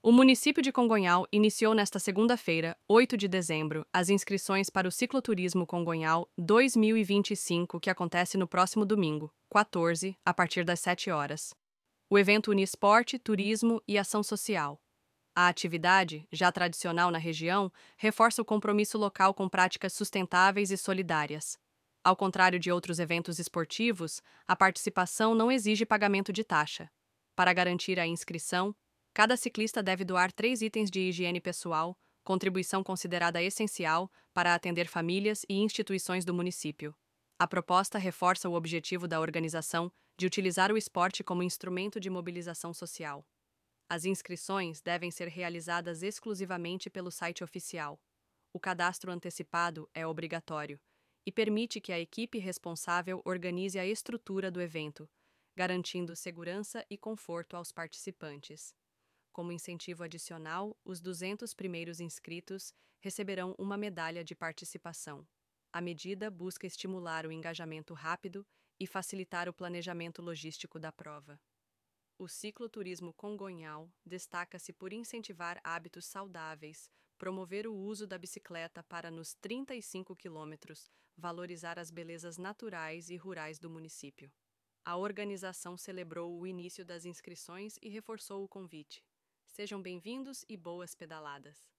O município de Congonhal iniciou nesta segunda-feira, 8 de dezembro, as inscrições para o Cicloturismo Congonhal 2025, que acontece no próximo domingo, 14, a partir das 7 horas. O evento une esporte, turismo e ação social. A atividade, já tradicional na região, reforça o compromisso local com práticas sustentáveis e solidárias. Ao contrário de outros eventos esportivos, a participação não exige pagamento de taxa. Para garantir a inscrição, cada ciclista deve doar 3 itens de higiene pessoal, contribuição considerada essencial para atender famílias e instituições do município. A proposta reforça o objetivo da organização de utilizar o esporte como instrumento de mobilização social. As inscrições devem ser realizadas exclusivamente pelo site oficial. O cadastro antecipado é obrigatório e permite que a equipe responsável organize a estrutura do evento, garantindo segurança e conforto aos participantes. Como incentivo adicional, os 200 primeiros inscritos receberão uma medalha de participação. A medida busca estimular o engajamento rápido e facilitar o planejamento logístico da prova. O cicloturismo Congonhal destaca-se por incentivar hábitos saudáveis, promover o uso da bicicleta para nos 35 quilômetros, valorizar as belezas naturais e rurais do município. A organização celebrou o início das inscrições e reforçou o convite. Sejam bem-vindos e boas pedaladas!